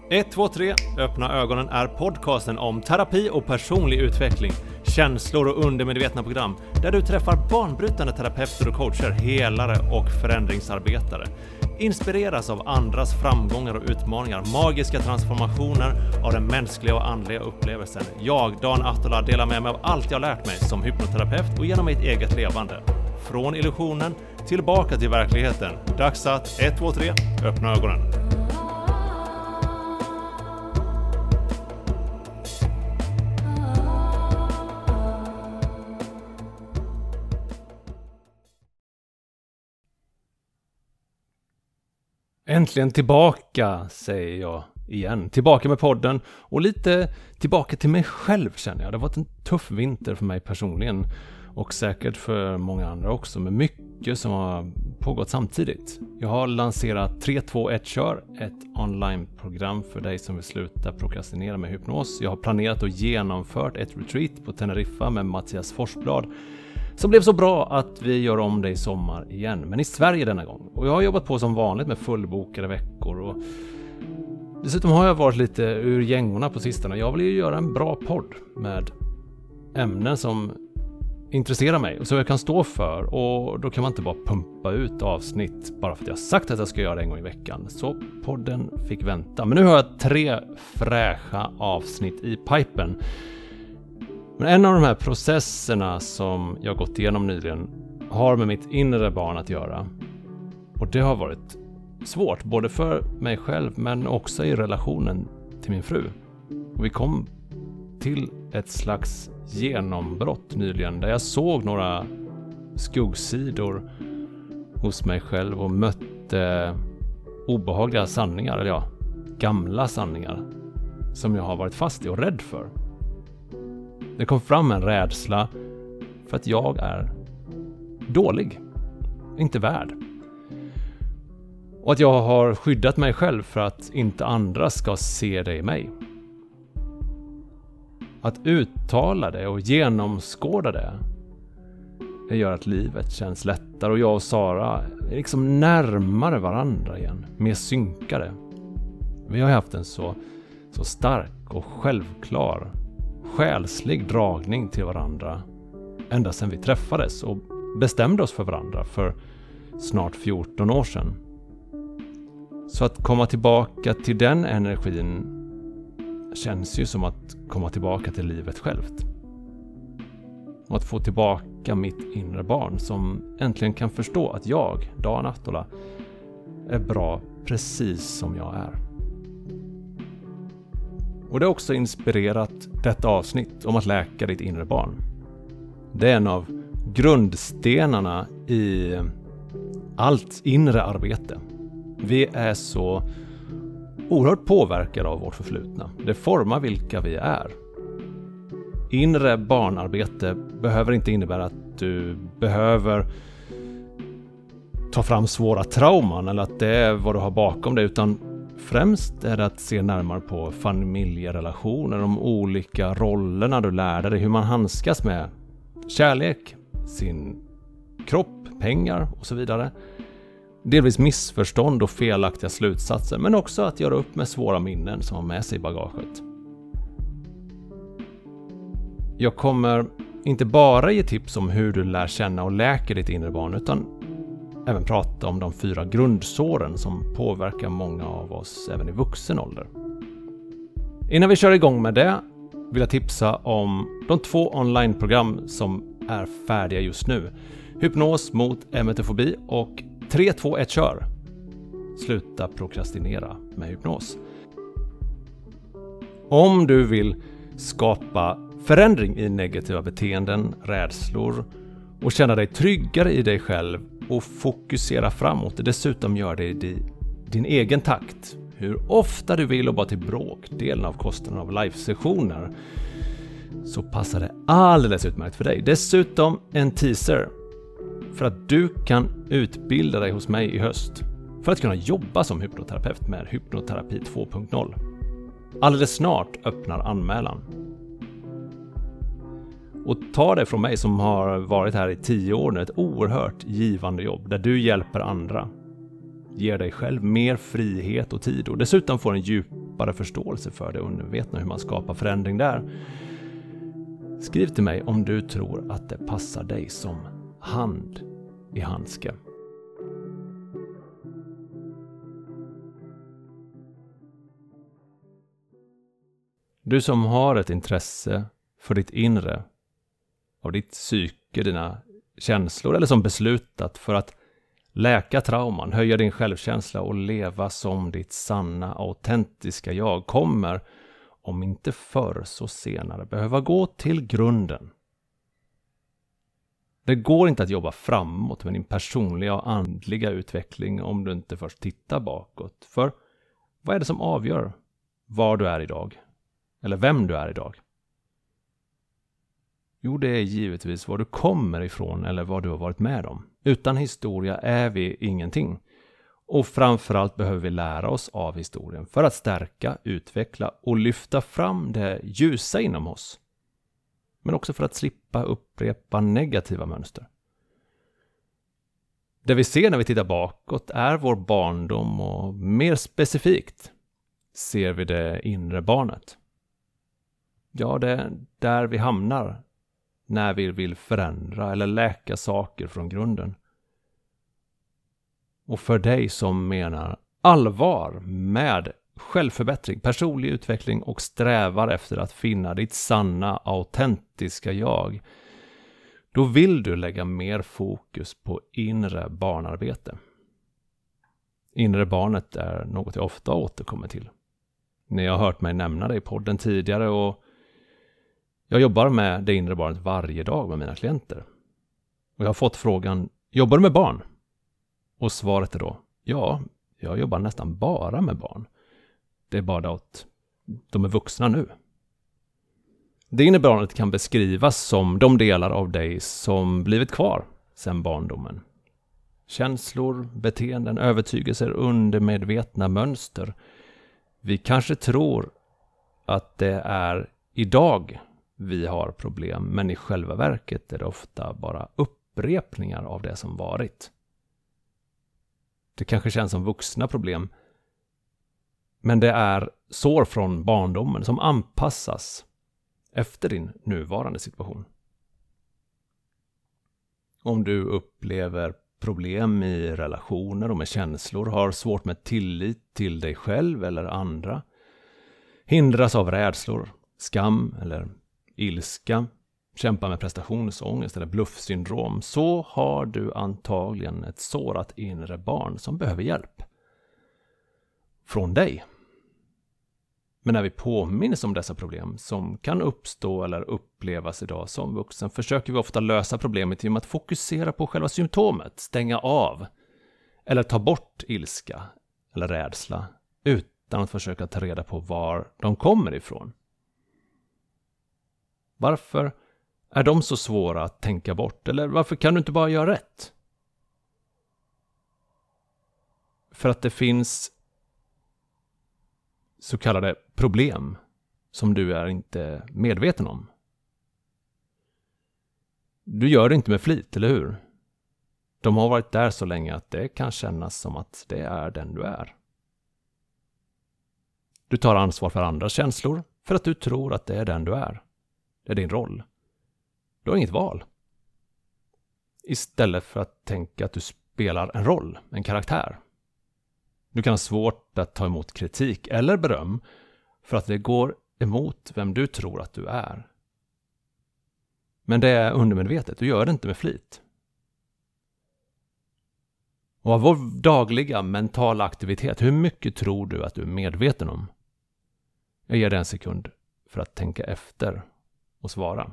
1, 2, 3, öppna ögonen är podcasten om terapi och personlig utveckling, känslor och undermedvetna program där du träffar banbrytande terapeuter och coacher, helare och förändringsarbetare. Inspireras av andras framgångar och utmaningar, magiska transformationer av den mänskliga och andliga upplevelsen. Jag, Dan Ahtola, delar med mig av allt jag lärt mig som hypnoterapeut och genom mitt eget levande. Från illusionen tillbaka till verkligheten. Dags att 1, 2, 3, öppna ögonen. Äntligen tillbaka, säger jag igen. Tillbaka med podden och lite tillbaka till mig själv, känner jag. Det har varit en tuff vinter för mig personligen och säkert för många andra också, med mycket som har pågått samtidigt. Jag har lanserat 3, 2, 1 kör, ett online-program för dig som vill sluta prokrastinera med hypnos. Jag har planerat och genomfört ett retreat på Teneriffa med Mattias Forsblad som blev så bra att vi gör om det i sommar igen, men i Sverige denna gång. Och jag har jobbat på som vanligt med fullbokade veckor och dessutom har jag varit lite ur gängorna på sistone. Jag vill ju göra en bra podd med ämnen som intresserar mig och så jag kan stå för, och då kan man inte bara pumpa ut avsnitt bara för att jag sagt att jag ska göra det en gång i veckan. Så podden fick vänta. Men nu har jag 3 fräscha avsnitt i pipen. Men en av de här processerna som jag gått igenom nyligen har med mitt inre barn att göra. Och det har varit svårt, både för mig själv men också i relationen till min fru. Och vi kom till ett slags genombrott nyligen där jag såg några skuggsidor hos mig själv och mötte obehagliga sanningar, eller gamla sanningar som jag har varit fast i och rädd för. Det kom fram en rädsla för att jag är dålig, inte värd. Och att jag har skyddat mig själv för att inte andra ska se det i mig. Att uttala det och genomskåda det gör att livet känns lättare, och jag och Sara är liksom närmare varandra igen, mer synkade. Vi har haft en så stark och självklar själslig dragning till varandra ända sedan vi träffades och bestämde oss för varandra för snart 14 år sedan. Så att komma tillbaka till den energin känns ju som att komma tillbaka till livet självt. Och att få tillbaka mitt inre barn som äntligen kan förstå att jag, Dan Ahtola, är bra precis som jag är. Och det har också inspirerat detta avsnitt om att läka ditt inre barn. Det är en av grundstenarna i allt inre arbete. Vi är så oerhört påverkade av vårt förflutna. Det formar vilka vi är. Inre barnarbete behöver inte innebära att du behöver ta fram svåra trauman eller att det är vad du har bakom dig, utan främst är det att se närmare på familjerelationer, de olika rollerna du lärde dig, hur man handskas med kärlek, sin kropp, pengar och så vidare. Delvis missförstånd och felaktiga slutsatser, men också att göra upp med svåra minnen som har med sig i bagaget. Jag kommer inte bara ge tips om hur du lär känna och läker ditt inre barn, utan även prata om de 4 grundsåren som påverkar många av oss även i vuxen ålder. Innan vi kör igång med det vill jag tipsa om de 2 onlineprogram som är färdiga just nu. Hypnos mot emetofobi och 3, 2, 1 kör. Sluta prokrastinera med hypnos. Om du vill skapa förändring i negativa beteenden, rädslor och känna dig tryggare i dig själv och fokusera framåt, och dessutom gör det i din egen takt, hur ofta du vill och bara till bråkdelen av kostnaden av live-sessioner, så passar det alldeles utmärkt för dig. Dessutom en teaser för att du kan utbilda dig hos mig i höst för att kunna jobba som hypnoterapeut med Hypnoterapi 2.0. Alldeles snart öppnar anmälan. Och ta det från mig som har varit här i 10 år nu, ett oerhört givande jobb där du hjälper andra, ger dig själv mer frihet och tid och dessutom får en djupare förståelse för det undermedvetna, hur man skapar förändring där. Skriv till mig om du tror att det passar dig som hand i handske. Du som har ett intresse för ditt inre, av ditt psyke, dina känslor, eller som beslutat för att läka trauman, höja din självkänsla och leva som ditt sanna, autentiska jag, kommer, om inte förr så senare, behöva gå till grunden. Det går inte att jobba framåt med din personliga och andliga utveckling om du inte först tittar bakåt. För vad är det som avgör var du är idag? Eller vem du är idag? Jo, det är givetvis var du kommer ifrån eller vad du har varit med om. Utan historia är vi ingenting. Och framförallt behöver vi lära oss av historien för att stärka, utveckla och lyfta fram det ljusa inom oss. Men också för att slippa upprepa negativa mönster. Det vi ser när vi tittar bakåt är vår barndom och mer specifikt ser vi det inre barnet. Ja, det är där vi hamnar när vi vill förändra eller läka saker från grunden. Och för dig som menar allvar med självförbättring, personlig utveckling och strävar efter att finna ditt sanna, autentiska jag, då vill du lägga mer fokus på inre barnarbete. Inre barnet är något jag ofta återkommer till. Ni har hört mig nämna det i podden tidigare och jag jobbar med det inre barnet varje dag med mina klienter. Och jag har fått frågan, jobbar du med barn? Och svaret är då, ja, jag jobbar nästan bara med barn. Det är bara att de är vuxna nu. Det inre barnet kan beskrivas som de delar av dig som blivit kvar sedan barndomen. Känslor, beteenden, övertygelser, undermedvetna mönster. Vi kanske tror att det är idag vi har problem, men i själva verket är det ofta bara upprepningar av det som varit. Det kanske känns som vuxna problem, men det är sår från barndomen som anpassas efter din nuvarande situation. Om du upplever problem i relationer och med känslor, har svårt med tillit till dig själv eller andra, hindras av rädslor, skam eller ilska, kämpar med prestationsångest eller bluffsyndrom, så har du antagligen ett sårat inre barn som behöver hjälp från dig. Men när vi påminns om dessa problem som kan uppstå eller upplevas idag som vuxen, försöker vi ofta lösa problemet genom att fokusera på själva symptomet, stänga av eller ta bort ilska eller rädsla utan att försöka ta reda på var de kommer ifrån. Varför är de så svåra att tänka bort? Eller varför kan du inte bara göra rätt? För att det finns så kallade problem som du är inte medveten om. Du gör det inte med flit, eller hur? De har varit där så länge att det kan kännas som att det är den du är. Du tar ansvar för andras känslor för att du tror att det är den du är. Det är din roll. Du har inget val. Istället för att tänka att du spelar en roll, en karaktär. Du kan ha svårt att ta emot kritik eller beröm för att det går emot vem du tror att du är. Men det är undermedvetet, du gör det inte med flit. Och av vår dagliga mentala aktivitet, hur mycket tror du att du är medveten om? Jag ger dig en sekund för att tänka efter och svara.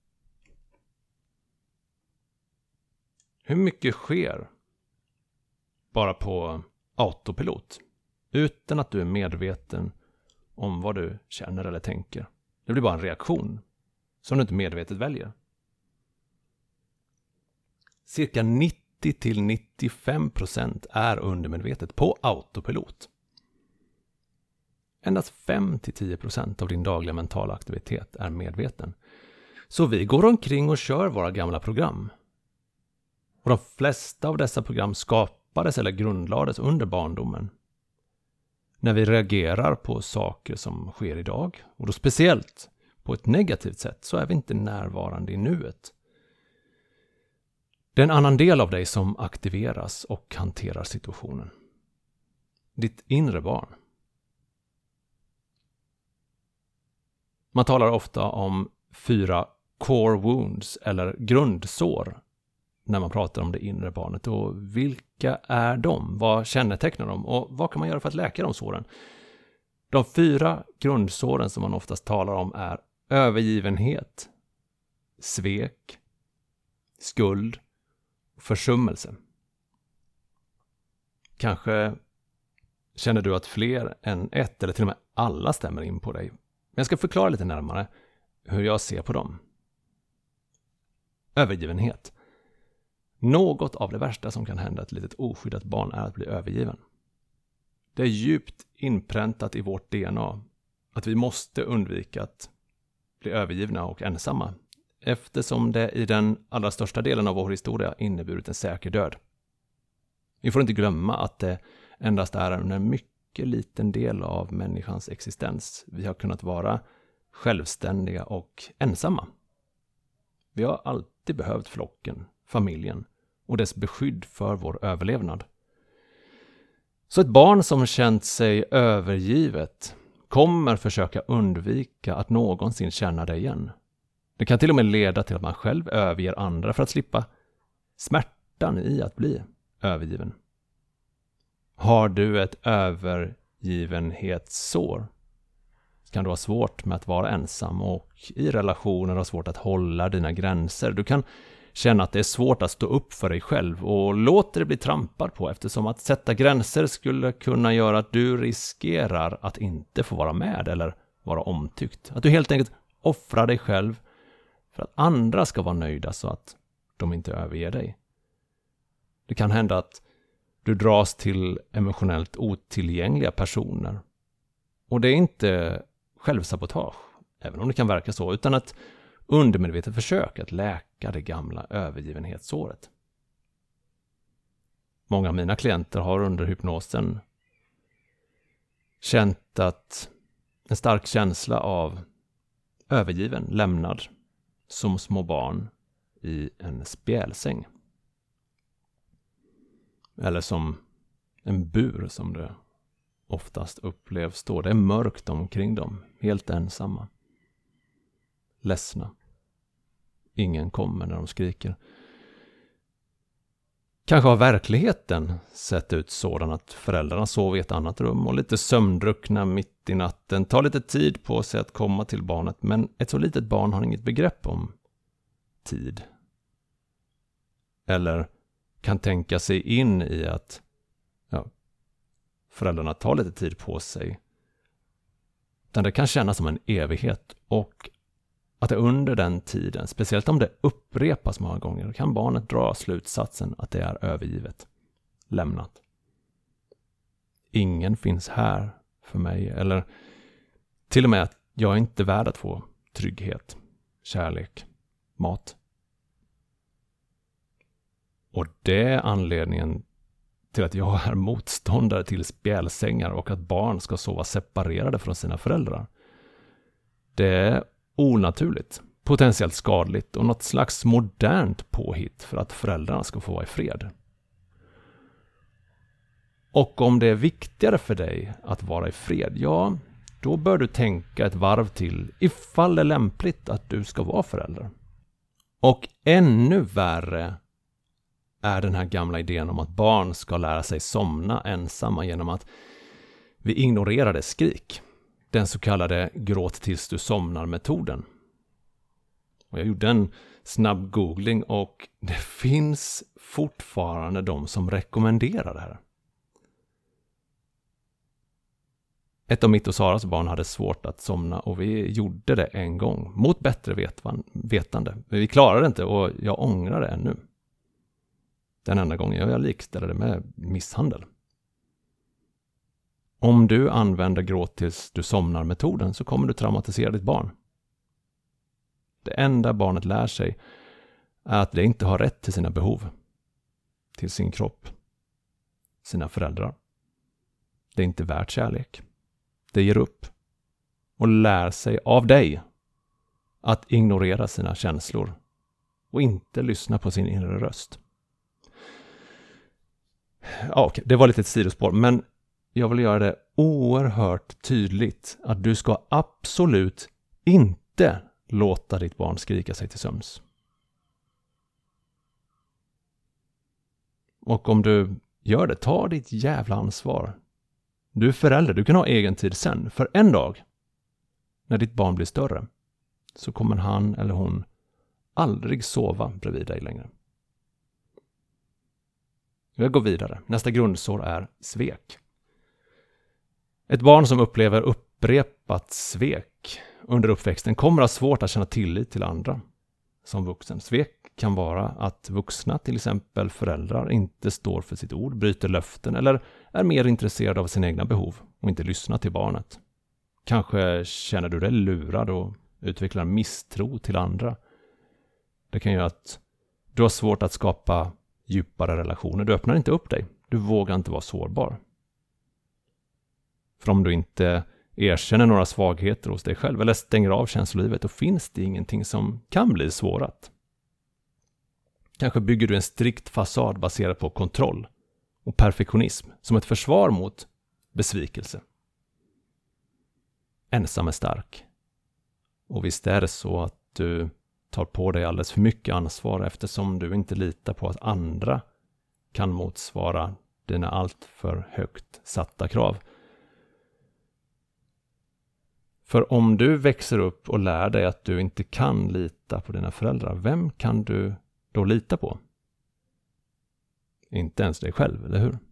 Hur mycket sker bara på autopilot utan att du är medveten om vad du känner eller tänker? Det blir bara en reaktion som du inte medvetet väljer. Cirka 90-95% är undermedvetet på autopilot. Endast 5-10% av din dagliga mentala aktivitet är medveten. Så vi går omkring och kör våra gamla program. Och de flesta av dessa program skapades eller grundlades under barndomen. när vi reagerar på saker som sker idag, och då speciellt på ett negativt sätt, så är vi inte närvarande i nuet. Det är en annan del av dig som aktiveras och hanterar situationen. Ditt inre barn. Man talar ofta om 4 core wounds eller grundsår när man pratar om det inre barnet. Och vilka är de? Vad kännetecknar de? Och vad kan man göra för att läka de såren? De 4 grundsåren som man oftast talar om är övergivenhet, svek, skuld och försummelse. Kanske känner du att fler än ett eller till och med alla stämmer in på dig. Men jag ska förklara lite närmare hur jag ser på dem. Övergivenhet. Något av det värsta som kan hända ett litet oskyddat barn är att bli övergiven. Det är djupt inpräntat i vårt DNA att vi måste undvika att bli övergivna och ensamma, eftersom det i den allra största delen av vår historia inneburit en säker död. Vi får inte glömma att det endast är en mycket liten del av människans existens vi har kunnat vara självständiga och ensamma. Vi har alltid behövt flocken, familjen och dess beskydd för vår överlevnad. Så ett barn som känt sig övergivet kommer försöka undvika att någonsin känna det igen. Det kan till och med leda till att man själv överger andra för att slippa smärtan i att bli övergiven. Har du ett övergivenhetssår kan du ha svårt med att vara ensam och i relationer ha svårt att hålla dina gränser. Du kan känna att det är svårt att stå upp för dig själv och låter det bli trampad på, eftersom att sätta gränser skulle kunna göra att du riskerar att inte få vara med eller vara omtyckt. Att du helt enkelt offrar dig själv för att andra ska vara nöjda så att de inte överger dig. Det kan hända att du dras till emotionellt otillgängliga personer. Och det är inte självsabotage, även om det kan verka så, utan ett undermedvetet försök att läka det gamla övergivenhetssåret. Många av mina klienter har under hypnosen känt att en stark känsla av övergiven, lämnad, som små barn i en spjälsäng. Eller som en bur som det oftast upplevs då. Det är mörkt omkring dem, helt ensamma. Ledsna. Ingen kommer när de skriker. Kanske har verkligheten sett ut sådan att föräldrarna sover i ett annat rum och lite sömndruckna mitt i natten. Tar lite tid på sig att komma till barnet, men ett så litet barn har inget begrepp om tid. Eller kan tänka sig in i att föräldrarna tar lite tid på sig. Utan det kan kännas som en evighet, och att det under den tiden, speciellt om det upprepas många gånger, kan barnet dra slutsatsen att det är övergivet, lämnat. Ingen finns här för mig, eller till och med att jag är inte värd att få trygghet, kärlek, mat. Och det är anledningen till att jag är motståndare till spjälsängar och att barn ska sova separerade från sina föräldrar. Det är onaturligt, potentiellt skadligt och något slags modernt påhitt för att föräldrarna ska få vara i fred. Och om det är viktigare för dig att vara i fred, ja, då bör du tänka ett varv till ifall det är lämpligt att du ska vara förälder. Och ännu värre är den här gamla idén om att barn ska lära sig somna ensamma genom att vi ignorerar dess skrik. Den så kallade gråt tills du somnar-metoden. Och jag gjorde en snabb googling och det finns fortfarande de som rekommenderar det här. Ett av mitt och Saras barn hade svårt att somna och vi gjorde det en gång mot bättre vetande. Men vi klarade det inte och jag ångrar det ännu. Den enda gången jag likställer det med misshandel. Om du använder gråt tills du somnar-metoden så kommer du traumatisera ditt barn. Det enda barnet lär sig är att det inte har rätt till sina behov, till sin kropp, sina föräldrar. Det är inte värt kärlek. Det ger upp och lär sig av dig att ignorera sina känslor och inte lyssna på sin inre röst. Ja, okej, det var lite ett sidospår, men jag vill göra det oerhört tydligt att du ska absolut inte låta ditt barn skrika sig till sömns. Och om du gör det, ta ditt jävla ansvar. Du är förälder, du kan ha egen tid sen. För en dag, när ditt barn blir större, så kommer han eller hon aldrig sova bredvid dig längre. Jag går vidare. Nästa grundsår är svek. Ett barn som upplever upprepat svek under uppväxten kommer att ha svårt att känna tillit till andra som vuxen. Svek kan vara att vuxna, till exempel föräldrar, inte står för sitt ord, bryter löften eller är mer intresserade av sina egna behov och inte lyssnar till barnet. Kanske känner du dig lurad och utvecklar misstro till andra. Det kan göra att du har svårt att skapa djupare relationer. Du öppnar inte upp dig. Du vågar inte vara sårbar. För om du inte erkänner några svagheter hos dig själv eller stänger av känslolivet, då finns det ingenting som kan bli svårat. Kanske bygger du en strikt fasad baserad på kontroll och perfektionism som ett försvar mot besvikelse. Ensam är stark. Och visst är det så att du tar på dig alldeles för mycket ansvar eftersom du inte litar på att andra kan motsvara dina allt för högt satta krav. För om du växer upp och lär dig att du inte kan lita på dina föräldrar, vem kan du då lita på? Inte ens dig själv, eller hur?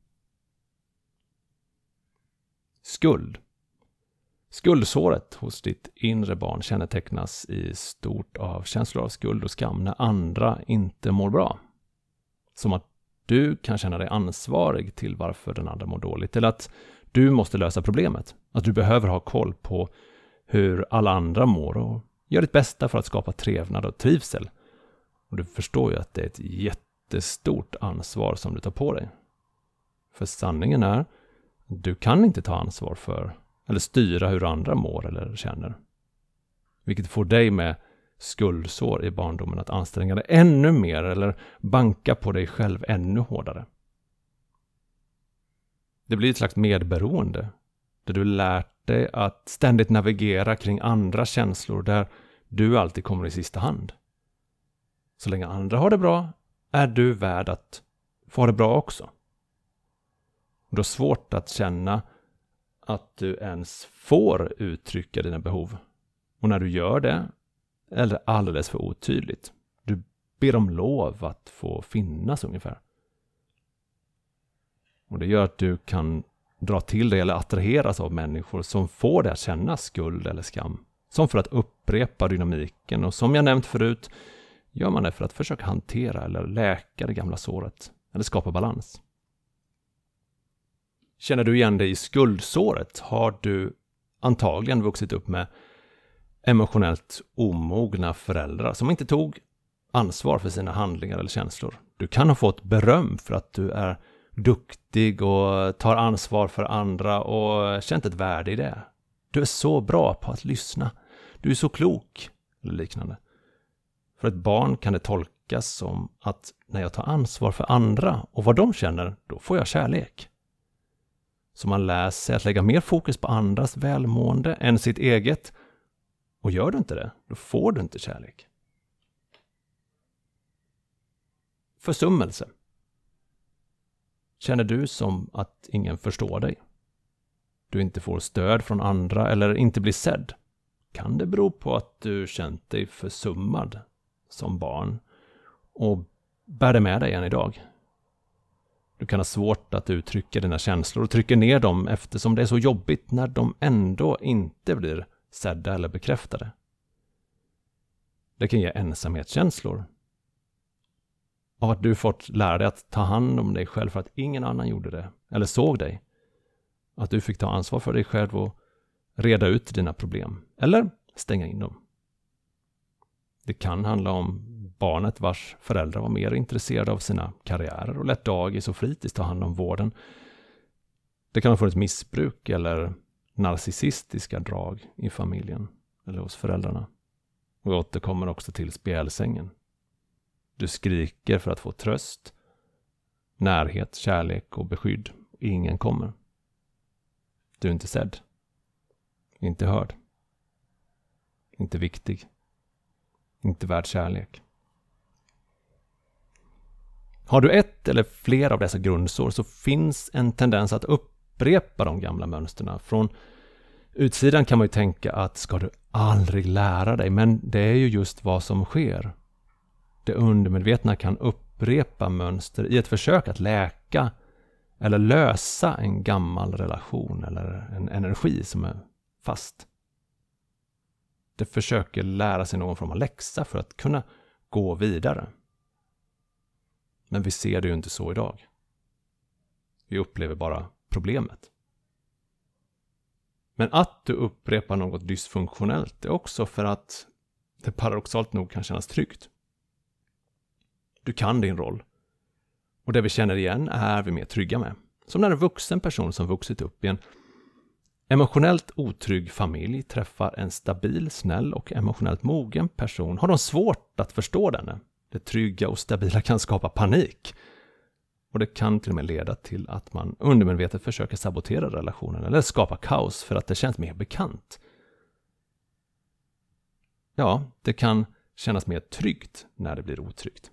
Skuld. Skuldsåret hos ditt inre barn kännetecknas i stort av känslor av skuld och skam när andra inte mår bra. Som att du kan känna dig ansvarig till varför den andra mår dåligt. Eller att du måste lösa problemet. Att du behöver ha koll på hur alla andra mår och gör ditt bästa för att skapa trevnad och trivsel. Och du förstår ju att det är ett jättestort ansvar som du tar på dig. För sanningen är, du kan inte ta ansvar för eller styra hur andra mår eller känner. Vilket får dig med skuldsår i barndomen att anstränga dig ännu mer eller banka på dig själv ännu hårdare. Det blir ett slags medberoende där du lärt dig att ständigt navigera kring andra känslor där du alltid kommer i sista hand. Så länge andra har det bra är du värd att få det bra också. Och du har svårt att känna att du ens får uttrycka dina behov. Och när du gör det är det alldeles för otydligt. Du ber om lov att få finnas ungefär. Och det gör att du kan dra till dig eller attraheras av människor som får dig att känna skuld eller skam. Som för att upprepa dynamiken. Och som jag nämnt förut gör man det för att försöka hantera eller läka det gamla såret. Eller skapa balans. Känner du igen dig i skuldsåret har du antagligen vuxit upp med emotionellt omogna föräldrar som inte tog ansvar för sina handlingar eller känslor. Du kan ha fått beröm för att du är duktig och tar ansvar för andra och känt ett värde i det. Du är så bra på att lyssna. Du är så klok eller liknande. För ett barn kan det tolkas som att när jag tar ansvar för andra och vad de känner, då får jag kärlek. Så man lär sig att lägga mer fokus på andras välmående än sitt eget. Och gör du inte det, då får du inte kärlek. Försummelse. Känner du som att ingen förstår dig? Du inte får stöd från andra eller inte blir sedd? Kan det bero på att du känt dig försummad som barn och bär det med dig än idag? Du kan ha svårt att uttrycka dina känslor och trycker ner dem eftersom det är så jobbigt när de ändå inte blir sedda eller bekräftade. Det kan ge ensamhetskänslor av att du fått lära dig att ta hand om dig själv för att ingen annan gjorde det eller såg dig. Att du fick ta ansvar för dig själv och reda ut dina problem eller stänga in dem. Det kan handla om barnet vars föräldrar var mer intresserade av sina karriärer och lät dagis och fritids ta hand om vården. Det kan ha funnits missbruk eller narcissistiska drag i familjen eller hos föräldrarna. Och jag återkommer också till spjälsängen. Du skriker för att få tröst, närhet, kärlek och beskydd. Ingen kommer. Du är inte sedd. Inte hörd. Inte viktig. Inte värd kärlek. Har du ett eller flera av dessa grundsår så finns en tendens att upprepa de gamla mönsterna. Från utsidan kan man ju tänka att ska du aldrig lära dig, men det är ju just vad som sker. Det undermedvetna kan upprepa mönster i ett försök att läka eller lösa en gammal relation eller en energi som är fast. Det försöker lära sig någon form av läxa för att kunna gå vidare. Men vi ser det ju inte så idag. Vi upplever bara problemet. Men att du upprepar något dysfunktionellt är också för att det paradoxalt nog kan kännas tryggt. Du kan din roll. Och det vi känner igen är vi mer trygga med. Som när en vuxen person som vuxit upp i en emotionellt otrygg familj träffar en stabil, snäll och emotionellt mogen person har de svårt att förstå denne. Det trygga och stabila kan skapa panik. Och det kan till och med leda till att man undermedvetet försöker sabotera relationen eller skapa kaos för att det känns mer bekant. Ja, det kan kännas mer tryggt när det blir otryggt.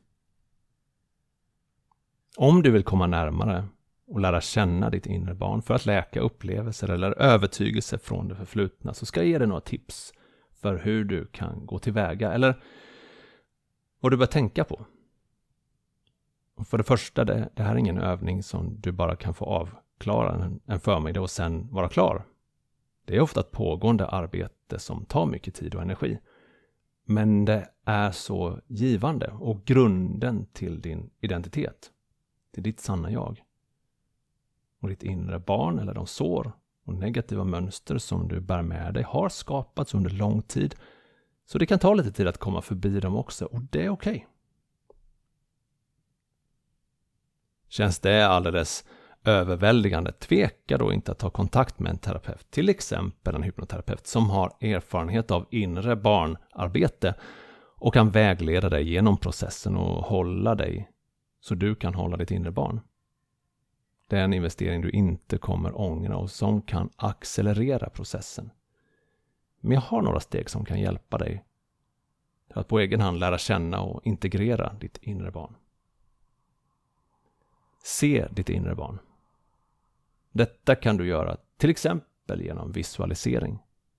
Om du vill komma närmare och lära känna ditt inre barn för att läka upplevelser eller övertygelse från det förflutna så ska jag ge dig några tips för hur du kan gå tillväga eller vad du bör tänka på. För det första, det här är ingen övning som du bara kan få avklara en förmiddag och sen vara klar. Det är ofta ett pågående arbete som tar mycket tid och energi. Men det är så givande och grunden till din identitet. Till ditt sanna jag. Och ditt inre barn eller de sår och negativa mönster som du bär med dig har skapats under lång tid. Så det kan ta lite tid att komma förbi dem också och det är okej. Känns det alldeles överväldigande, tveka då inte att ta kontakt med en terapeut, till exempel en hypnoterapeut som har erfarenhet av inre barnarbete och kan vägleda dig genom processen och hålla dig så du kan hålla ditt inre barn. Det är en investering du inte kommer ångra och som kan accelerera processen. Men jag har några steg som kan hjälpa dig att på egen hand lära känna och integrera ditt inre barn. Se ditt inre barn. Detta kan du göra till exempel genom visualisering.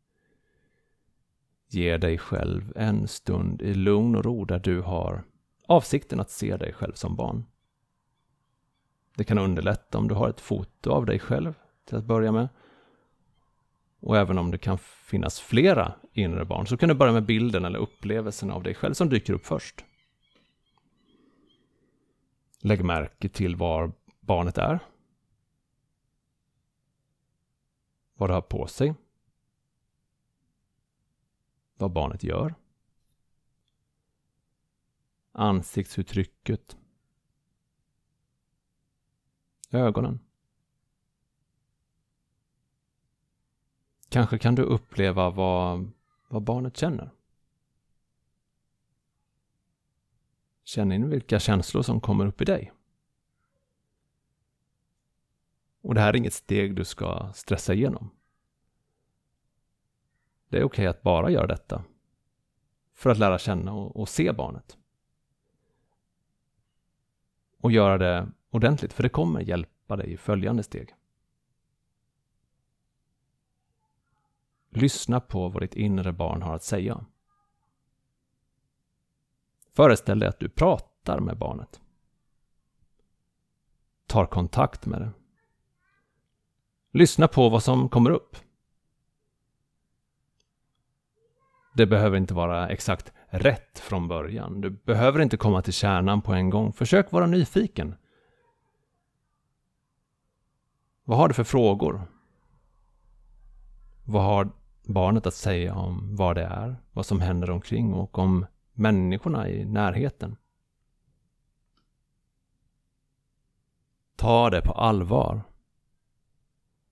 Ge dig själv en stund i lugn och ro där du har avsikten att se dig själv som barn. Det kan underlätta om du har ett foto av dig själv till att börja med. Och även om det kan finnas flera inre barn så kan du börja med bilden eller upplevelsen av dig själv som dyker upp först. Lägg märke till var barnet är. Vad det har på sig. Vad barnet gör. Ansiktsuttrycket. Ögonen. Kanske kan du uppleva vad barnet känner. Känn in vilka känslor som kommer upp i dig. Och det här är inget steg du ska stressa igenom. Det är okej att bara göra detta för att lära känna och se barnet. Och göra det ordentligt, för det kommer hjälpa dig i följande steg. Lyssna på vad ditt inre barn har att säga. Föreställ dig att du pratar med barnet. Tar kontakt med det. Lyssna på vad som kommer upp. Det behöver inte vara exakt rätt från början. Du behöver inte komma till kärnan på en gång. Försök vara nyfiken. Vad har du för frågor? Vad har barnet att säga om vad det är, vad som händer omkring och om människorna i närheten? Ta det på allvar.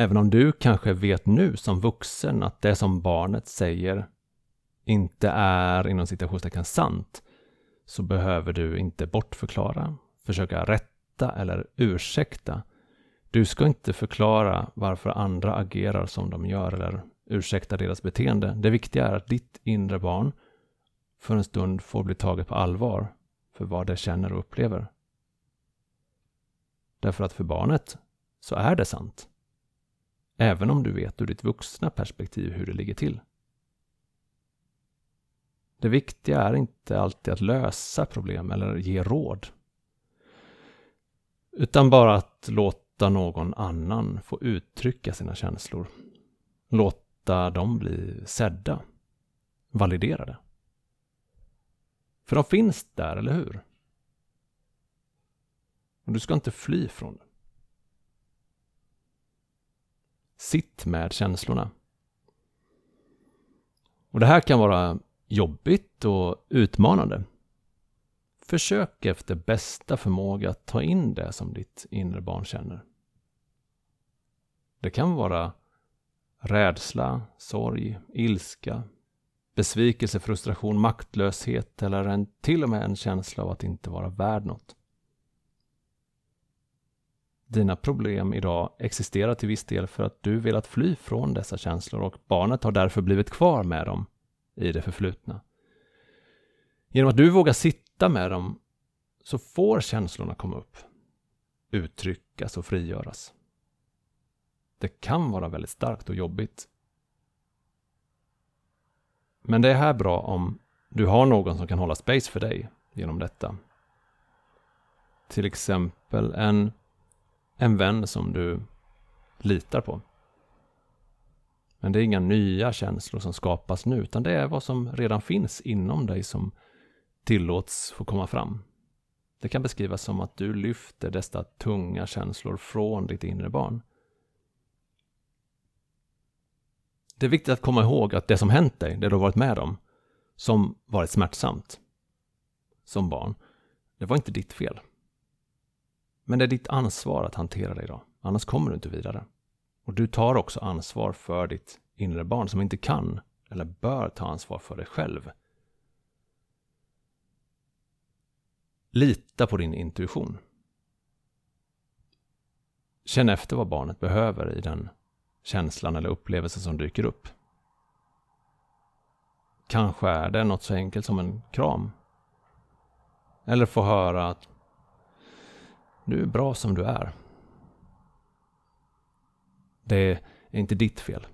Även om du kanske vet nu som vuxen att det som barnet säger inte är inom citationstecken sant, så behöver du inte bortförklara, försöka rätta eller ursäkta. Du ska inte förklara varför andra agerar som de gör eller ursäkta deras beteende. Det viktiga är att ditt inre barn för en stund får bli taget på allvar för vad det känner och upplever. Därför att för barnet så är det sant. Även om du vet ur ditt vuxna perspektiv hur det ligger till. Det viktiga är inte alltid att lösa problem eller ge råd. Utan bara att låta någon annan få uttrycka sina känslor. Låta dem bli sedda. Validerade. För de finns där, eller hur? Och du ska inte fly från det. Sitt med känslorna. Och det här kan vara jobbigt och utmanande. Försök efter bästa förmåga att ta in det som ditt inre barn känner. Det kan vara rädsla, sorg, ilska, besvikelse, frustration, maktlöshet eller till och med en känsla av att inte vara värd något. Dina problem idag existerar till viss del för att du velat fly från dessa känslor och barnet har därför blivit kvar med dem i det förflutna. Genom att du vågar sitta med dem så får känslorna komma upp, uttryckas och frigöras. Det kan vara väldigt starkt och jobbigt. Men det är här bra om du har någon som kan hålla space för dig genom detta. Till exempel en vän som du litar på. Men det är inga nya känslor som skapas nu, utan det är vad som redan finns inom dig som tillåts få komma fram. Det kan beskrivas som att du lyfter dessa tunga känslor från ditt inre barn. Det är viktigt att komma ihåg att det som hänt dig, det du har varit med om, som varit smärtsamt som barn, det var inte ditt fel. Men det är ditt ansvar att hantera det idag. Annars kommer du inte vidare. Och du tar också ansvar för ditt inre barn som inte kan eller bör ta ansvar för dig själv. Lita på din intuition. Känn efter vad barnet behöver i den känslan eller upplevelsen som dyker upp. Kanske är det något så enkelt som en kram. Eller få höra att du är bra som du är. Det är inte ditt fel.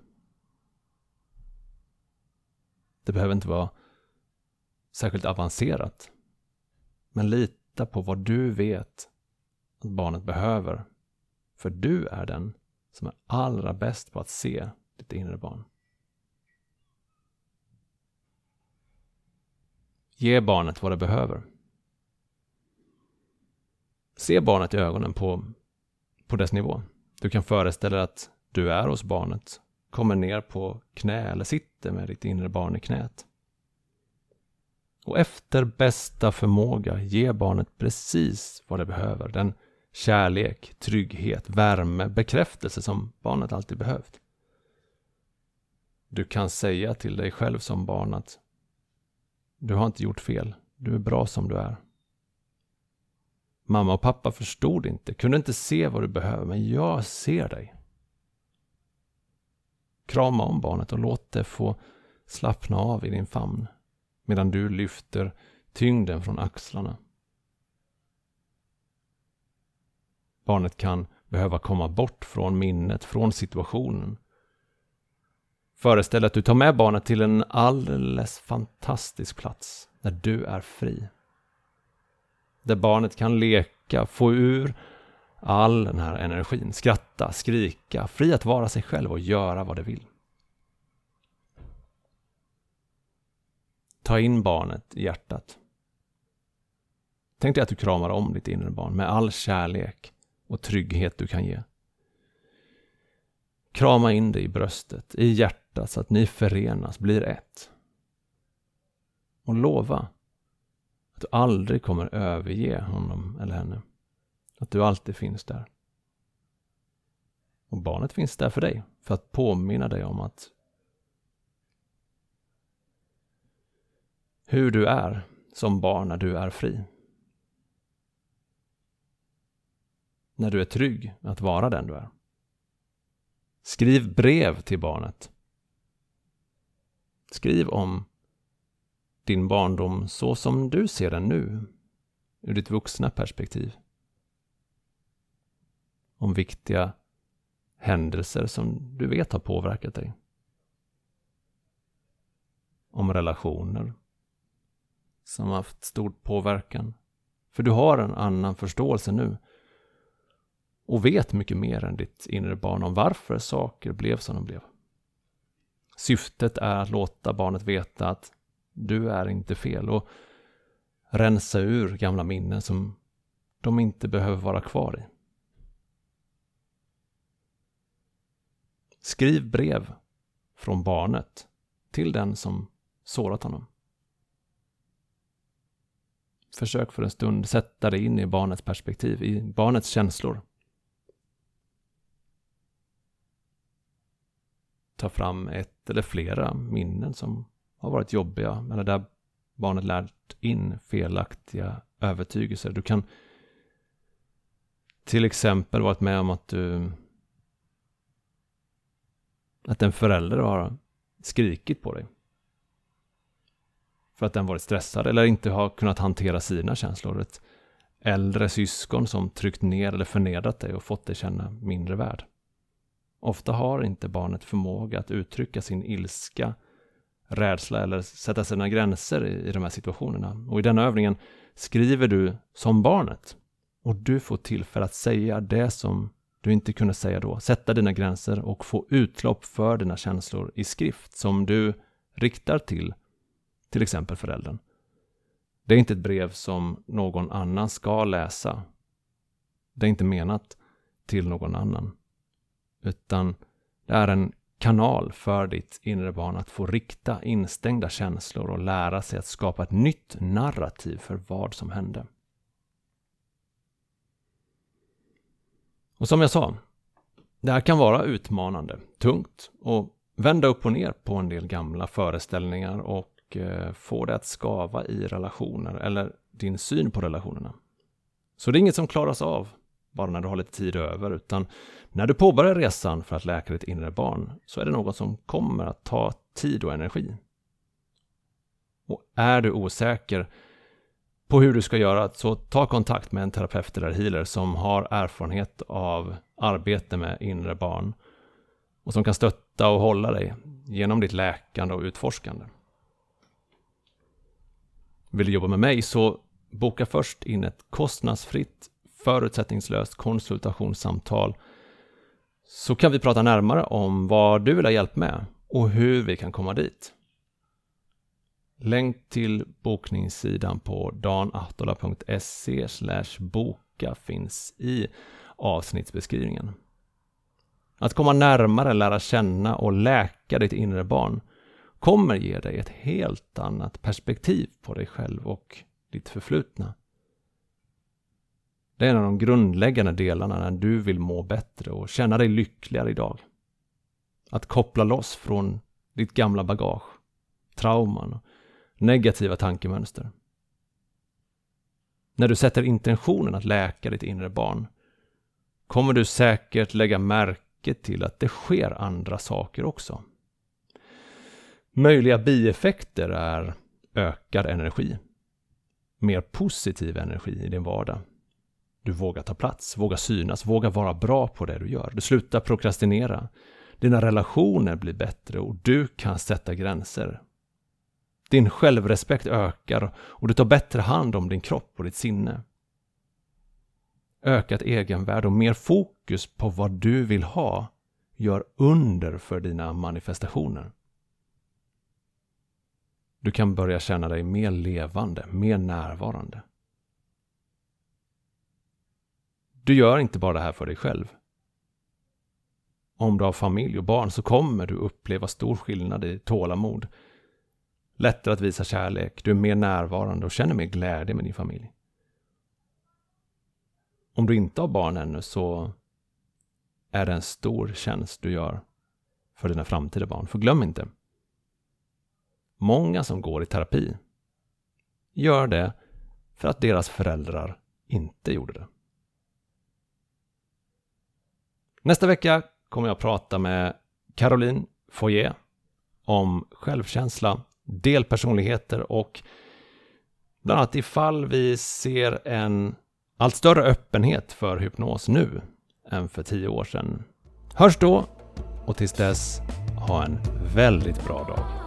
Det behöver inte vara särskilt avancerat. Men lita på vad du vet att barnet behöver. För du är den som är allra bäst på att se ditt inre barn. Ge barnet vad det behöver. Se barnet i ögonen på dess nivå. Du kan föreställa dig att du är hos barnet, kommer ner på knä eller sitter med ditt inre barn i knät. Och efter bästa förmåga ge barnet precis vad det behöver. Den kärlek, trygghet, värme, bekräftelse som barnet alltid behövt. Du kan säga till dig själv som barn att du har inte gjort fel. Du är bra som du är. Mamma och pappa förstod inte, kunde inte se vad du behöver, men jag ser dig. Krama om barnet och låt det få slappna av i din famn medan du lyfter tyngden från axlarna. Barnet kan behöva komma bort från minnet, från situationen. Föreställ att du tar med barnet till en alldeles fantastisk plats där du är fri. Där barnet kan leka, få ur all den här energin, skratta, skrika, fri att vara sig själv och göra vad det vill. Ta in barnet i hjärtat. Tänk dig att du kramar om ditt inre barn med all kärlek och trygghet du kan ge. Krama in det i bröstet, i hjärtat så att ni förenas, blir ett. Och lova att du aldrig kommer överge honom eller henne. Att du alltid finns där. Och barnet finns där för dig, för att påminna dig om att hur du är som barn när du är fri. När du är trygg att vara den du är. Skriv brev till barnet. Skriv om din barndom så som du ser den nu, ur ditt vuxna perspektiv. Om viktiga händelser som du vet har påverkat dig. Om relationer som har haft stor påverkan. För du har en annan förståelse nu och vet mycket mer än ditt inre barn om varför saker blev som de blev. Syftet är att låta barnet veta att du är inte fel och rensa ur gamla minnen som de inte behöver vara kvar i. Skriv brev från barnet till den som sårat honom. Försök för en stund sätta dig in i barnets perspektiv, i barnets känslor. Ta fram ett eller flera minnen som har varit jobbiga eller där barnet lärt in felaktiga övertygelser. Du kan till exempel varit med om att en förälder har skrikit på dig för att den varit stressad eller inte har kunnat hantera sina känslor. Ett äldre syskon som tryckt ner eller förnedrat dig och fått dig känna mindre värd. Ofta har inte barnet förmåga att uttrycka sin ilska, rädsla eller sätta sina gränser i de här situationerna. Och i den övningen skriver du som barnet och du får tillfälle att säga det som du inte kunde säga då. Sätta dina gränser och få utlopp för dina känslor i skrift som du riktar till exempel föräldern. Det är inte ett brev som någon annan ska läsa. Det är inte menat till någon annan. Utan det är en kanal för ditt inre barn att få rikta instängda känslor och lära sig att skapa ett nytt narrativ för vad som hände. Och som jag sa, det här kan vara utmanande, tungt och vända upp och ner på en del gamla föreställningar och få det att skava i relationer eller din syn på relationerna. Så det är inget som klaras av bara när du har lite tid över, utan när du påbörjar resan för att läka ditt inre barn så är det något som kommer att ta tid och energi. Och är du osäker på hur du ska göra så ta kontakt med en terapeut eller healer som har erfarenhet av arbete med inre barn och som kan stötta och hålla dig genom ditt läkande och utforskande. Vill du jobba med mig så boka först in ett kostnadsfritt, förutsättningslöst konsultationssamtal så kan vi prata närmare om vad du vill ha hjälp med och hur vi kan komma dit. Länk till bokningssidan på danahtola.se/boka finns i avsnittsbeskrivningen. Att komma närmare, lära känna och läka ditt inre barn kommer ge dig ett helt annat perspektiv på dig själv och ditt förflutna. Det är en av de grundläggande delarna när du vill må bättre och känna dig lyckligare idag. Att koppla loss från ditt gamla bagage, trauman och negativa tankemönster. När du sätter intentionen att läka ditt inre barn kommer du säkert lägga märke till att det sker andra saker också. Möjliga bieffekter är ökad energi, mer positiv energi i din vardag. Du vågar ta plats, vågar synas, vågar vara bra på det du gör. Du slutar prokrastinera. Dina relationer blir bättre och du kan sätta gränser. Din självrespekt ökar och du tar bättre hand om din kropp och ditt sinne. Ökat egenvärde och mer fokus på vad du vill ha gör under för dina manifestationer. Du kan börja känna dig mer levande, mer närvarande. Du gör inte bara det här för dig själv. Om du har familj och barn så kommer du uppleva stor skillnad i tålamod. Lättare att visa kärlek, du är mer närvarande och känner mer glädje med din familj. Om du inte har barn ännu så är det en stor tjänst du gör för dina framtida barn. För glöm inte, många som går i terapi gör det för att deras föräldrar inte gjorde det. Nästa vecka kommer jag prata med Caroline Foyer om självkänsla, delpersonligheter och bland annat ifall vi ser en allt större öppenhet för hypnos nu än för 10 år sedan. Hörs då, och tills dess, ha en väldigt bra dag.